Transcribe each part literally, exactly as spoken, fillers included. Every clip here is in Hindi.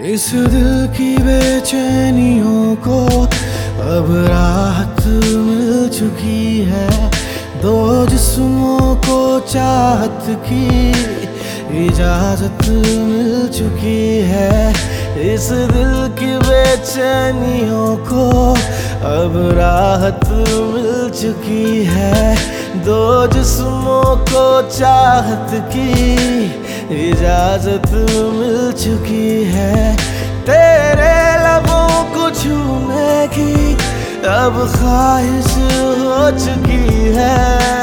इस दिल की बेचैनियों को अब राहत मिल चुकी है। दो जिस्मों को चाहत की इजाजत मिल चुकी है। इस दिल की बेचैनियों को अब राहत मिल चुकी है। दो जिस्मों को चाहत की इजाजत मिल चुकी है। तेरे लबों को छूने की अब ख्वाहिश हो चुकी है।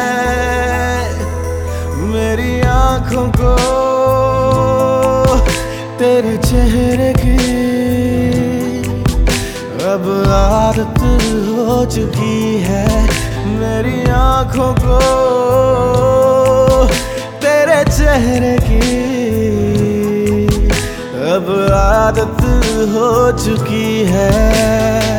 मेरी आँखों को तेरे चेहरे की अब आदत हो चुकी है। मेरी आँखों को तेरे चेहरे की अब आदत हो चुकी है।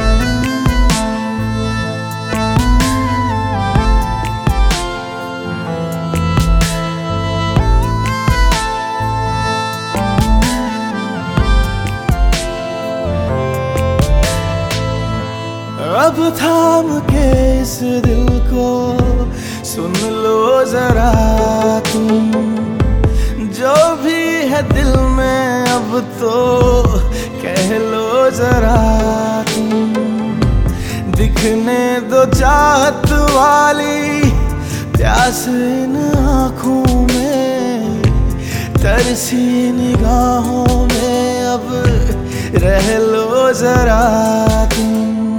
अब थाम के इस दिल को सुन लो जरा तुम, जो भी है दिल में अब तो कह लो जरा तुम। दिखने दो चाहत वाली प्यास इन आँखों में, तरसी निगाहों में अब रह लो जरा तुम।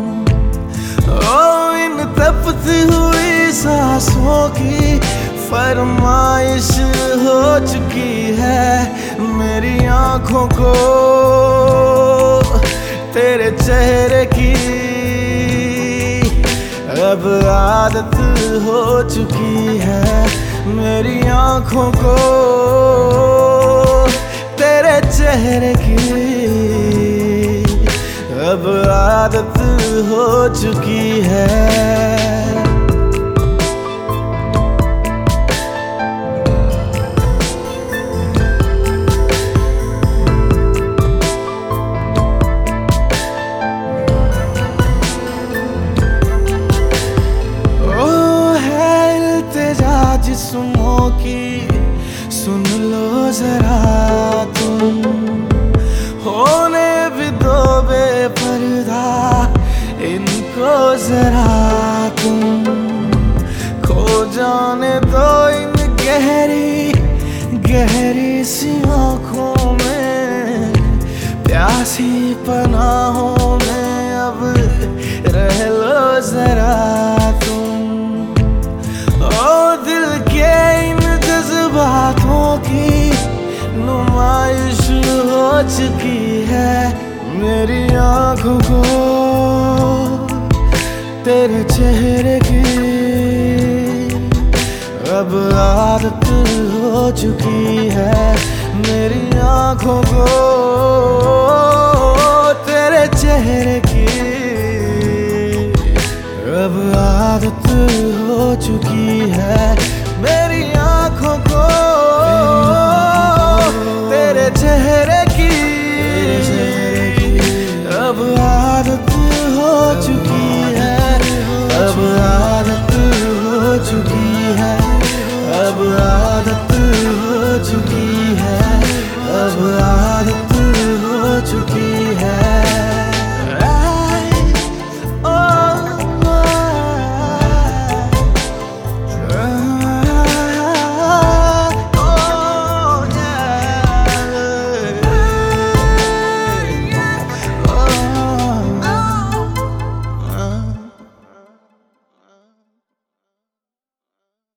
ओ इन तपती हुई सांसों की फरमाइश हो चुकी है। मेरी आँखों को तेरे चेहरे की अब आदत हो चुकी है। मेरी आँखों को तेरे चेहरे की अब आदत हो चुकी है। जिस्मों की सुन लो जरा तुम, होने भी दो बेपर्दा इनको जरा तुम। खो जाने दो इन गहरी गहरी सी आँखों में, प्यासी पनाहों में अब रह लो जरा तुम। ओ दिल के इन जज्बातों की नुमाइश हो चुकी है। मेरी आँखों को तेरे चेहरे की अब आदत हो चुकी है। मेरी आँखों को तेरे चेहरे की अब आदत हो चुकी है। मेरी आँखों को तेरे चेहरे की अब आदत हो चुकी है। अब आदत हो चुकी है। अब आदत हो चुकी है। अब